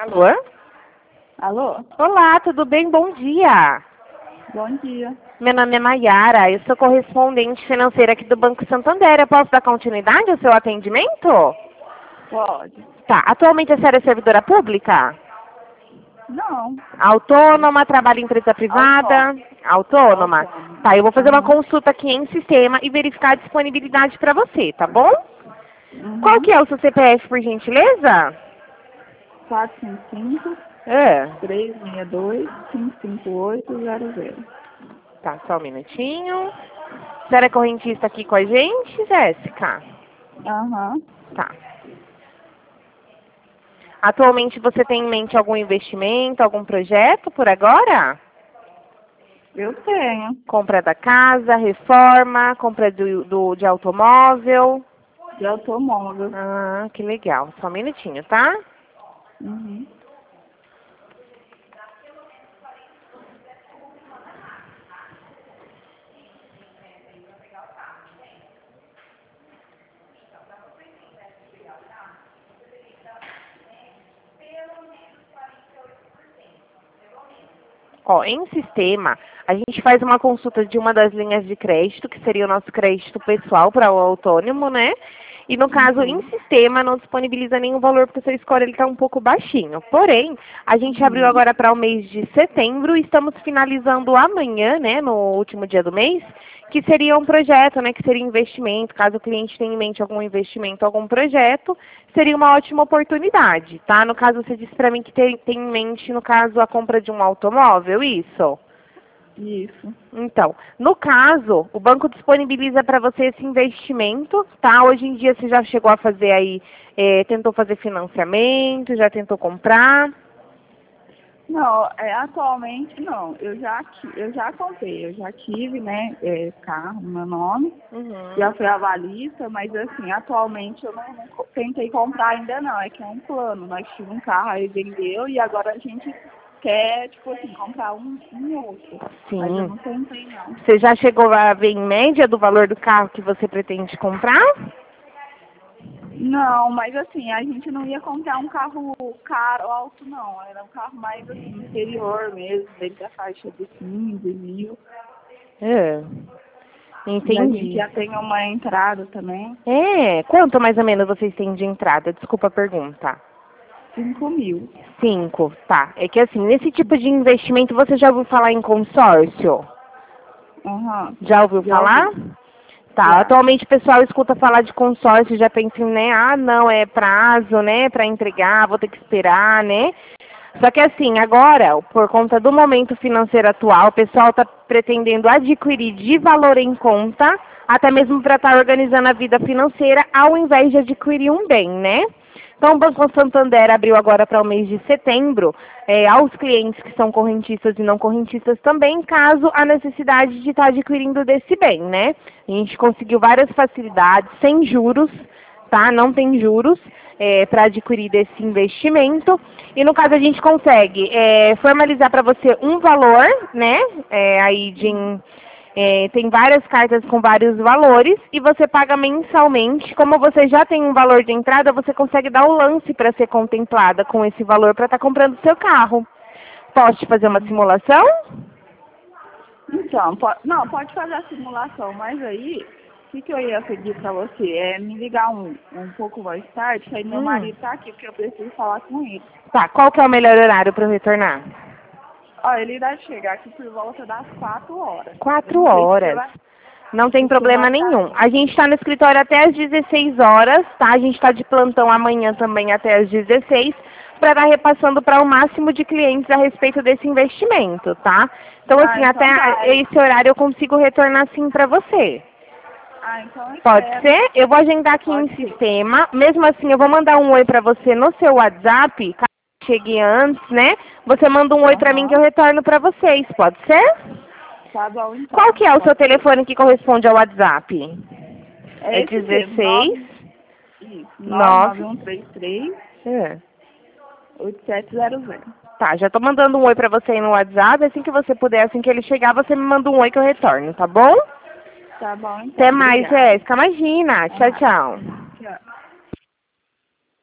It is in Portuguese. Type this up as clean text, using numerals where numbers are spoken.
Alô? Alô? Olá, tudo bem? Bom dia. Bom dia. Meu nome é Maiara, eu sou correspondente financeira aqui do Banco Santander. Eu posso dar continuidade ao seu atendimento? Pode. Tá. Atualmente a senhora é servidora pública? Não. Autônoma, trabalha em empresa privada? Autônoma? Autônoma. Tá, eu vou fazer uma Uhum. consulta aqui em sistema e verificar a disponibilidade para você, tá bom? Qual Uhum. que é o seu CPF, por gentileza? 455 É. 362 55800. Tá, só um minutinho. A senhora é correntista aqui com a gente, Jéssica? Aham. Tá. Atualmente você tem em mente algum investimento, algum projeto por agora? Eu tenho. Compra da casa, reforma, compra de automóvel? De automóvel. Ah, que legal. Só um minutinho, tá? Uhum. Ó, em sistema, a gente faz uma consulta de uma das linhas de crédito, que seria o nosso crédito pessoal para o autônomo, né? E no caso, em sistema, não disponibiliza nenhum valor, porque o seu score está um pouco baixinho. Porém, a gente abriu Uhum. agora para o mês de setembro e estamos finalizando amanhã, né, no último dia do mês, que seria um projeto, né, que seria investimento. Caso o cliente tenha em mente algum investimento, algum projeto, seria uma ótima oportunidade, tá? No caso, você disse para mim que tem em mente, no caso, a compra de um automóvel, isso? Isso. Então, no caso, o banco disponibiliza para você esse investimento, tá? Hoje em dia você já chegou a fazer aí, tentou fazer financiamento, já tentou comprar? Não, atualmente não. Eu já comprei, eu já tive, né, carro no meu nome, já Uhum. fui avalista, mas assim, atualmente eu não tentei comprar ainda não, é que é um plano. Nós tivemos um carro aí, vendeu, e agora a gente quer, tipo assim, comprar um outro. Mas eu Sim. não tentei não. Você já chegou a ver em média do valor do carro que você pretende comprar? Não, mas assim, a gente não ia comprar um carro caro, alto não. Era um carro mais assim, inferior mesmo, dentro da faixa de 15 mil. É. E a gente Entendi. já tem uma entrada também, Quanto mais ou menos vocês têm de entrada? Desculpa a pergunta. 5 mil. 5, tá. É que assim, nesse tipo de investimento, você já ouviu falar em consórcio? Aham. Já ouviu Já falar? ouvi. Tá, Já. atualmente o pessoal escuta falar de consórcio, já pensa em, né, ah, não, é prazo, né, para entregar, vou ter que esperar, né? Só que assim, agora, por conta do momento financeiro atual, o pessoal está pretendendo adquirir de valor em conta, até mesmo para estar organizando a vida financeira, ao invés de adquirir um bem, né? Então, o Banco Santander abriu agora para o mês de setembro, aos clientes que são correntistas e não correntistas também, caso a necessidade de estar adquirindo desse bem, né? A gente conseguiu várias facilidades, sem juros, tá? Não tem juros para adquirir desse investimento. E no caso a gente consegue formalizar para você um valor, né? Aí tem várias cartas com vários valores e você paga mensalmente. Como você já tem um valor de entrada, você consegue dar o lance para ser contemplada com esse valor para estar comprando o seu carro. Posso te fazer uma simulação? Então, não, pode fazer a simulação, mas aí, o que eu ia pedir pra você é me ligar um pouco mais tarde, que aí meu marido tá aqui, porque eu preciso falar com ele. Tá, qual que é o melhor horário para eu retornar? Ó, ele deve chegar aqui por volta das 4 horas. Eu Quatro não sei se você horas. vai, Não tem se você problema vai estar nenhum. aí. A gente está no escritório até às 16 horas, tá? A gente está de plantão amanhã também até às 16, para estar repassando para o máximo de clientes a respeito desse investimento, tá? Então, Ah, assim, até então tá. esse horário eu consigo retornar sim para você. Ah, então eu Pode espero. ser? Eu vou agendar aqui em Pode ser. sistema. Mesmo assim, eu vou mandar um oi para você no seu WhatsApp, caso chegue antes, né? Você manda um oi para mim que Aham. eu retorno para vocês. Pode ser? Tá bom, Qual então. que é o seu Pode ser. telefone que corresponde ao WhatsApp? É É esse mesmo, 16 isso, 9. 99133 É. 8700. Tá, já tô mandando um oi pra você aí no WhatsApp. Assim que você puder, assim que ele chegar, você me manda um oi que eu retorno, tá bom? Tá bom, então. Até mais, Obrigada. Jéssica. Imagina. Tchau, Ah. tchau.